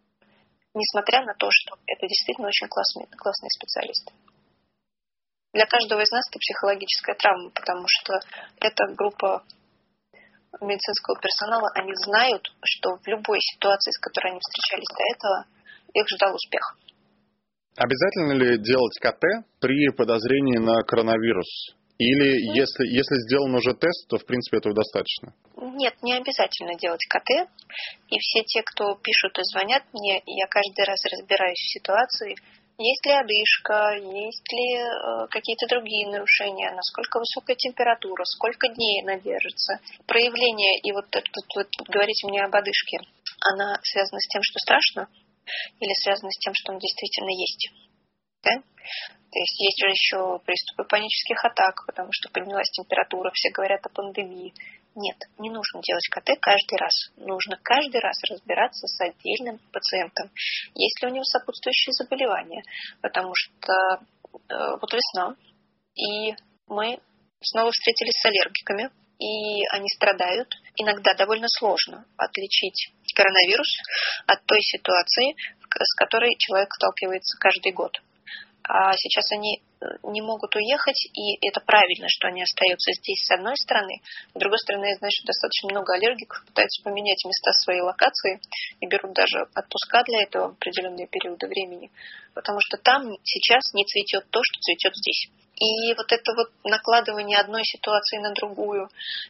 Несмотря на то, что это действительно очень классные, классные специалисты. Для каждого из нас это психологическая травма, потому что эта группа медицинского персонала, они знают, что в любой ситуации, с которой они встречались до этого, их ждал успех. Обязательно ли делать ка-тэ при подозрении на коронавирус? Или mm. если, если сделан уже тест, то в принципе этого достаточно? Нет, не обязательно делать ка-тэ. И все те, кто пишут и звонят мне, я каждый раз разбираюсь в ситуации, есть ли одышка, есть ли э, какие-то другие нарушения, насколько высокая температура, сколько дней она держится. Проявление, и вот, это, вот, вот говорите мне об одышке, она связана с тем, что страшно, или связана с тем, что он действительно есть? Да? То есть есть же еще приступы панических атак, потому что поднялась температура, все говорят о пандемии. Нет, не нужно делать ка-тэ каждый раз. Нужно каждый раз разбираться с отдельным пациентом, есть ли у него сопутствующие заболевания. Потому что э, вот весна, и мы снова встретились с аллергиками, и они страдают. Иногда довольно сложно отличить коронавирус от той ситуации, с которой человек сталкивается каждый год. А сейчас они не могут уехать, и это правильно, что они остаются здесь с одной стороны. С другой стороны, я знаю, что достаточно много аллергиков пытаются поменять места своей локации и берут даже отпуска для этого в определенные периоды времени, потому что там сейчас не цветет то, что цветет здесь. И вот это вот накладывание одной ситуации на другую,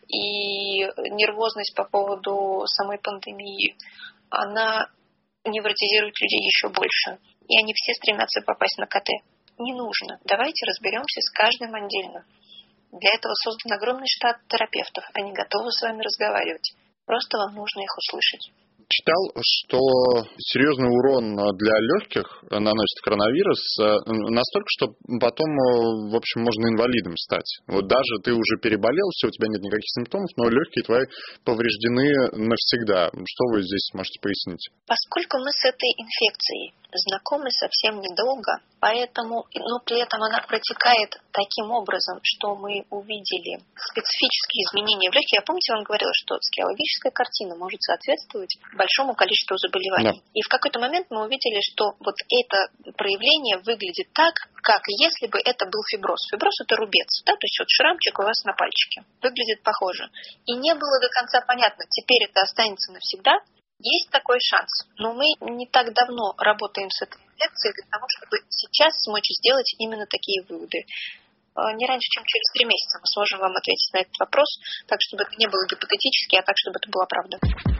и нервозность по поводу самой пандемии, она невротизирует людей еще больше. И они все стремятся попасть на ка-тэ. Не нужно. Давайте разберемся с каждым отдельно. Для этого создан огромный штат терапевтов. Они готовы с вами разговаривать. Просто вам нужно их услышать. Читал, что серьезный урон для легких наносит коронавирус настолько, что потом, в общем, можно инвалидом стать. Вот даже ты уже переболел, все, у тебя нет никаких симптомов, но легкие твои повреждены навсегда. Что вы здесь можете пояснить? Поскольку мы с этой инфекцией знакомы совсем недолго, поэтому, но при этом она протекает таким образом, что мы увидели специфические изменения в легких. Я, помните, вам говорила, что скиологическая картина может соответствовать большому количеству заболеваний. Да. И в какой-то момент мы увидели, что вот это проявление выглядит так, как если бы это был фиброз. Фиброз – это рубец, да, то есть вот шрамчик у вас на пальчике. Выглядит похоже. И не было до конца понятно, теперь это останется навсегда. Есть такой шанс, но мы не так давно работаем с этой инфекцией для того, чтобы сейчас смочь сделать именно такие выводы. Не раньше, чем через три месяца мы сможем вам ответить на этот вопрос, так, чтобы это не было гипотетически, а так, чтобы это была правда.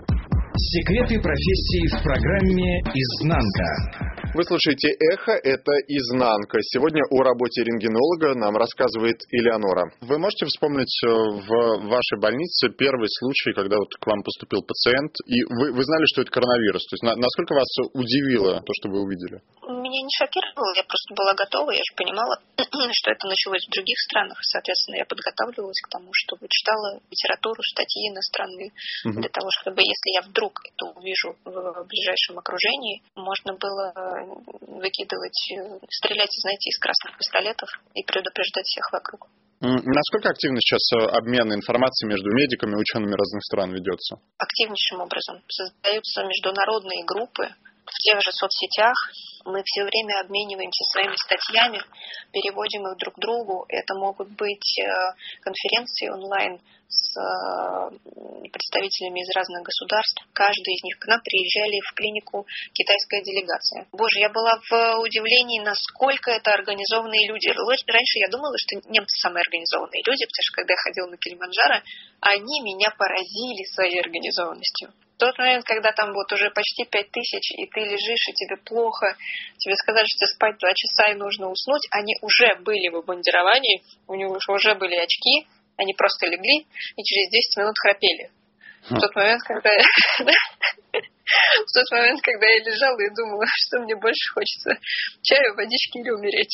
Секреты профессии в программе «Изнанка». Вы слушаете «Эхо», это «Изнанка». Сегодня о работе рентгенолога нам рассказывает Элеонора. Вы можете вспомнить в вашей больнице первый случай, когда вот к вам поступил пациент, и вы, вы знали, что это коронавирус? То есть на, насколько вас удивило то, что вы увидели? Меня не шокировало, я просто была готова, я же понимала, что это началось в других странах, соответственно, я подготавливалась к тому, чтобы читала литературу, статьи иностранные, угу. для того, чтобы, если я вдруг это увижу в ближайшем окружении, можно было выкидывать, стрелять, знаете, из красных пистолетов и предупреждать всех вокруг. Насколько активно сейчас обмен информацией между медиками и учеными разных стран ведется? Активнейшим образом. Создаются международные группы в тех же соцсетях. Мы все время обмениваемся своими статьями, переводим их друг к другу. Это могут быть конференции онлайн, с представителями из разных государств. Каждый из них к нам приезжали в клинику китайская делегация. Боже, я была в удивлении, насколько это организованные люди. Раньше я думала, что немцы самые организованные люди, потому что когда я ходила на Килиманджаро, они меня поразили своей организованностью. В тот момент, когда там вот уже почти пять тысяч, и ты лежишь, и тебе плохо, тебе сказали, что тебе спать два часа и нужно уснуть, они уже были в обмундировании, у них уже были очки, они просто легли и через десять минут храпели. В тот момент, когда я... В тот момент, когда я лежала и думала, что мне больше хочется чаю, водички или умереть.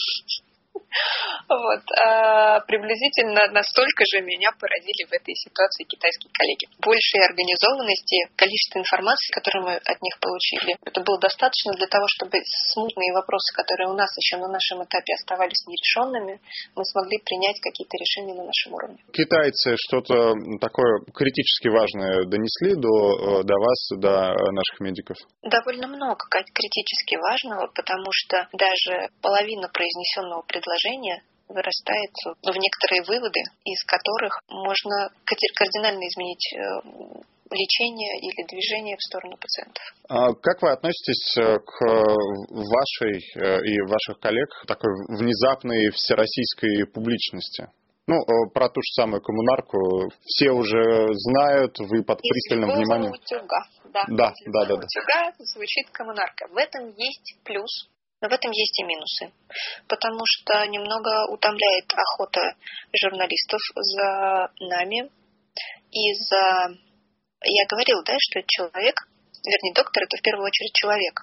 Вот. А приблизительно настолько же меня поразили в этой ситуации китайские коллеги. Большей организованности, количество информации, которую мы от них получили, это было достаточно для того, чтобы смутные вопросы, которые у нас еще на нашем этапе оставались нерешенными, мы смогли принять какие-то решения на нашем уровне. Китайцы что-то такое критически важное донесли до, до вас, до наших медиков? Довольно много критически важного, потому что даже половина произнесенного предложения вырастает в некоторые выводы, из которых можно кардинально изменить лечение или движение в сторону пациентов. А как вы относитесь к вашей и ваших коллег такой внезапной всероссийской публичности? Ну, про ту же самую коммунарку все уже знают, вы под пристальным из вниманием. Утюга, да, да, да, да, утюга звучит коммунарка. В этом есть плюс, но в этом есть и минусы. Потому что немного утомляет охота журналистов за нами и за... Я говорила, да, что человек, вернее, доктор, это в первую очередь человек.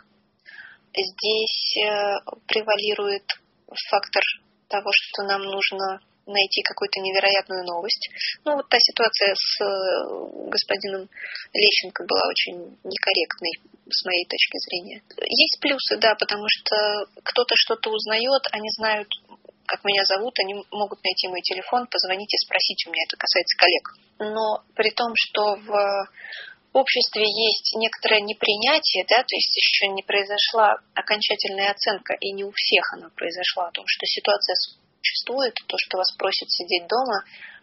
Здесь превалирует фактор того, что нам нужно найти какую-то невероятную новость. Ну, вот та ситуация с господином Лещенко была очень некорректной с моей точки зрения. Есть плюсы, да, потому что кто-то что-то узнает, они знают, как меня зовут, они могут найти мой телефон, позвонить и спросить у меня, это касается коллег. Но при том, что в обществе есть некоторое непринятие, да, то есть еще не произошла окончательная оценка, и не у всех она произошла, о том, что ситуация существует, то, что вас просят сидеть дома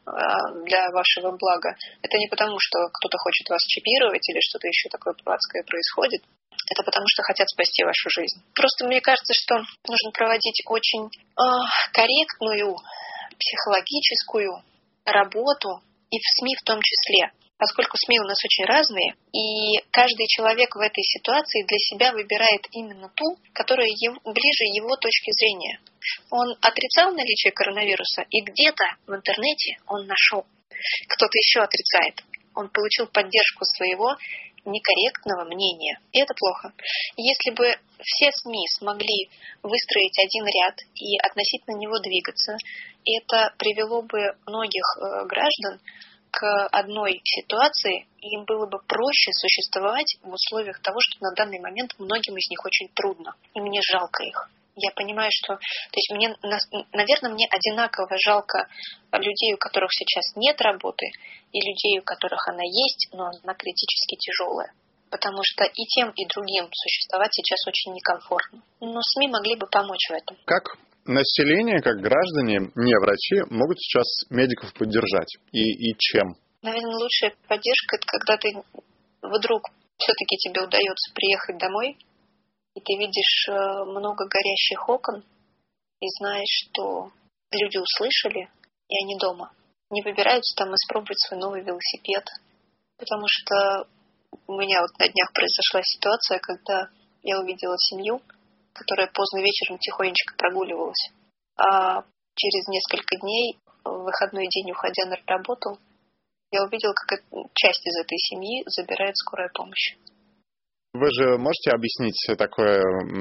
для вашего блага, это не потому, что кто-то хочет вас чипировать или что-то еще такое дурацкое происходит. Это потому, что хотят спасти вашу жизнь. Просто мне кажется, что нужно проводить очень э, корректную психологическую работу и в СМИ в том числе. Поскольку СМИ у нас очень разные, и каждый человек в этой ситуации для себя выбирает именно ту, которая ему, ближе его точке зрения. Он отрицал наличие коронавируса, и где-то в интернете он нашел. Кто-то еще отрицает. Он получил поддержку своего некорректного мнения. И это плохо. Если бы все СМИ смогли выстроить один ряд и относительно него двигаться, это привело бы многих граждан к одной ситуации, и им было бы проще существовать в условиях того, что на данный момент многим из них очень трудно, и мне жалко их. Я понимаю, что, то есть мне, наверное, мне одинаково жалко людей, у которых сейчас нет работы, и людей, у которых она есть, но она критически тяжелая. Потому что и тем, и другим существовать сейчас очень некомфортно. Но СМИ могли бы помочь в этом. Как население, как граждане, не врачи, могут сейчас медиков поддержать? И, и чем? Наверное, лучшая поддержка – это когда ты вдруг все-таки тебе удается приехать домой, и ты видишь много горящих окон, и знаешь, что люди услышали, и они дома. Не выбираются там испробовать свой новый велосипед. Потому что у меня вот на днях произошла ситуация, когда я увидела семью, которая поздно вечером тихонечко прогуливалась. А через несколько дней, в выходной день, уходя на работу, я увидела, как часть из этой семьи забирает скорая помощь. Вы же можете объяснить такое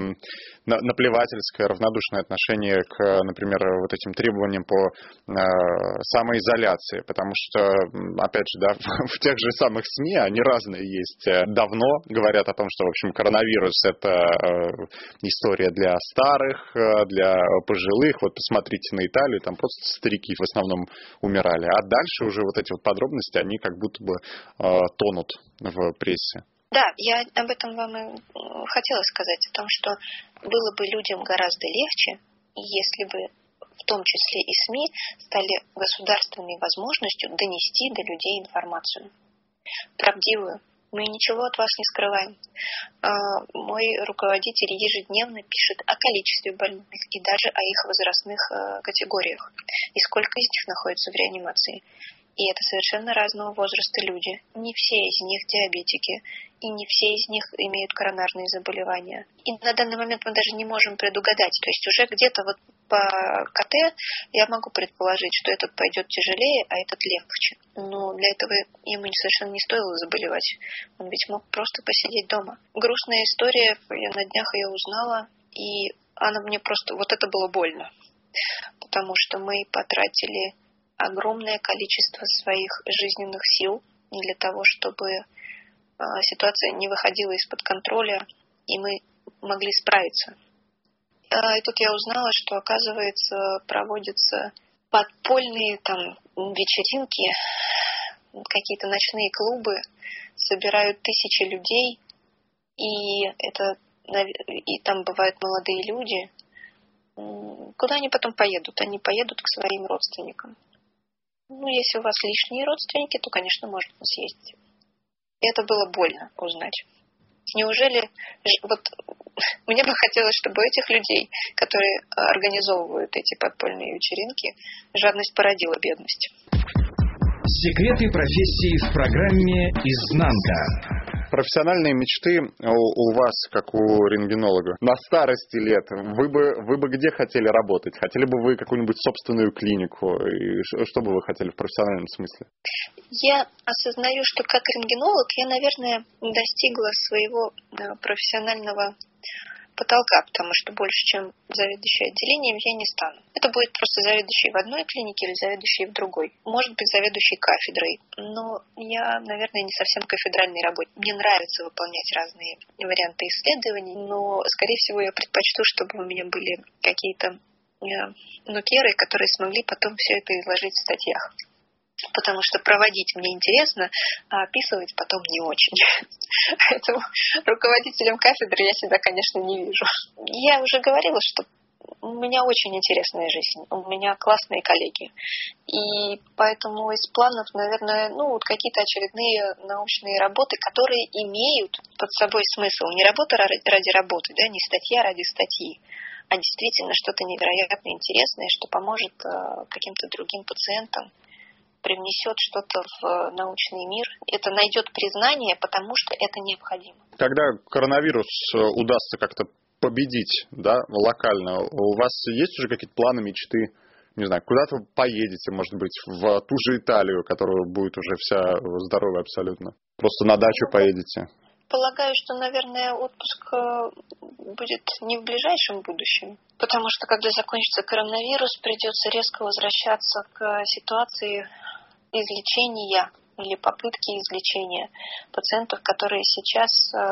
наплевательское, равнодушное отношение к, например, вот этим требованиям по э, самоизоляции? Потому что, опять же, да, в тех же самых СМИ они разные есть. Давно говорят о том, что, в общем, коронавирус – это э, история для старых, для пожилых. Вот посмотрите на Италию, там просто старики в основном умирали. А дальше уже вот эти вот подробности, они как будто бы э, тонут в прессе. Да, я об этом вам и хотела сказать, о том, что было бы людям гораздо легче, если бы в том числе и СМИ, стали государственной возможностью донести до людей информацию. Правдивую. Мы ничего от вас не скрываем. Мой руководитель ежедневно пишет о количестве больных и даже о их возрастных категориях. И сколько из них находится в реанимации. И это совершенно разного возраста люди. Не все из них диабетики, и не все из них имеют коронарные заболевания. И на данный момент мы даже не можем предугадать. То есть уже где-то вот по КТ я могу предположить, что этот пойдет тяжелее, а этот легче. Но для этого ему совершенно не стоило заболевать. Он ведь мог просто посидеть дома. Грустная история, я на днях ее узнала, и она мне просто... Вот это было больно. Потому что мы потратили огромное количество своих жизненных сил для того, чтобы ситуация не выходила из-под контроля, и мы могли справиться. И тут я узнала, что, оказывается, проводятся подпольные там вечеринки, какие-то ночные клубы, собирают тысячи людей, и это и там бывают молодые люди. Куда они потом поедут? Они поедут к своим родственникам. Ну, если у вас лишние родственники, то, конечно, можно съездить. И это было больно узнать. Неужели... Вот мне бы хотелось, чтобы у этих людей, которые организовывают эти подпольные вечеринки, жадность породила бедность. Секреты профессии в программе «Изнанка». Профессиональные мечты у, у вас, как у рентгенолога, на старости лет, вы бы, вы бы где хотели работать? Хотели бы вы какую-нибудь собственную клинику? И что бы вы хотели в профессиональном смысле? Я осознаю, что как рентгенолог я, наверное, достигла своего профессионального потолка, потому что больше, чем заведующий отделением, я не стану. Это будет просто заведующий в одной клинике или заведующий в другой. Может быть, заведующий кафедрой. Но я, наверное, не совсем кафедральный работник. Мне нравится выполнять разные варианты исследований, но, скорее всего, я предпочту, чтобы у меня были какие-то нукеры, которые смогли потом все это изложить в статьях. Потому что проводить мне интересно, а описывать потом не очень. Поэтому руководителем кафедры я себя, конечно, не вижу. Я уже говорила, что у меня очень интересная жизнь, у меня классные коллеги. И поэтому из планов, наверное, ну, вот какие-то очередные научные работы, которые имеют под собой смысл. Не работа ради работы, да, не статья ради статьи, а действительно что-то невероятно интересное, что поможет каким-то другим пациентам, привнесет что-то в научный мир. Это найдет признание, потому что это необходимо. Когда коронавирус удастся как-то победить, да, локально, у вас есть уже какие-то планы, мечты? Не знаю, куда-то вы поедете, может быть, в ту же Италию, которая будет уже вся здоровая абсолютно? Просто на дачу поедете? Полагаю, что, наверное, отпуск будет не в ближайшем будущем, потому что, когда закончится коронавирус, придется резко возвращаться к ситуации излечения или попытки излечения пациентов, которые сейчас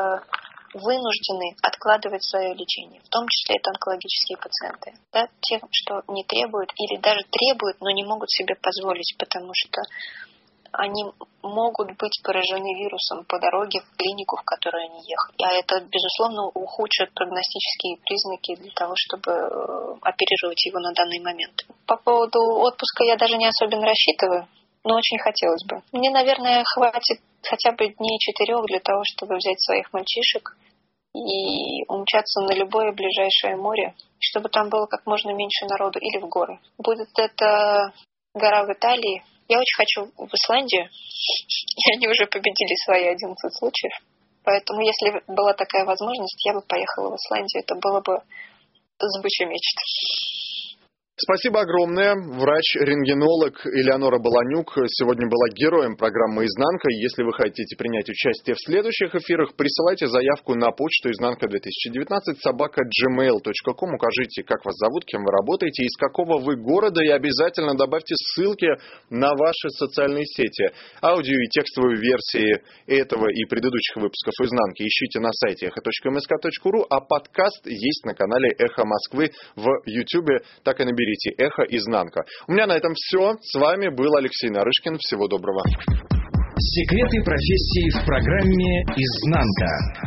вынуждены откладывать свое лечение, в том числе это онкологические пациенты, да, те, что не требуют или даже требуют, но не могут себе позволить, потому что они могут быть поражены вирусом по дороге в клинику, в которую они ехали. А это, безусловно, ухудшит прогностические признаки для того, чтобы оперировать его на данный момент. По поводу отпуска я даже не особенно рассчитываю, но очень хотелось бы. Мне, наверное, хватит хотя бы дней четырех для того, чтобы взять своих мальчишек и умчаться на любое ближайшее море, чтобы там было как можно меньше народу, или в горы. Будет это гора в Италии. Я очень хочу в Исландию, и они уже победили свои одиннадцать случаев. Поэтому, если была такая возможность, я бы поехала в Исландию. Это было бы сбыча мечт. Спасибо огромное. Врач-рентгенолог Элеонора Баланюк сегодня была героем программы «Изнанка». Если вы хотите принять участие в следующих эфирах, присылайте заявку на почту изнанка две тысячи девятнадцать собака джи мейл точка ком. Укажите, как вас зовут, кем вы работаете, из какого вы города, и обязательно добавьте ссылки на ваши социальные сети. Аудио и текстовые версии этого и предыдущих выпусков «Изнанки» ищите на сайте эхо точка эм эс ка точка ру, а подкаст есть на канале «Эхо Москвы» в Ютубе. Так и наберите «Эхо Изнанка». У меня на этом все. С вами был Алексей Нарышкин. Всего доброго. Секреты профессии в программе «Изнанка».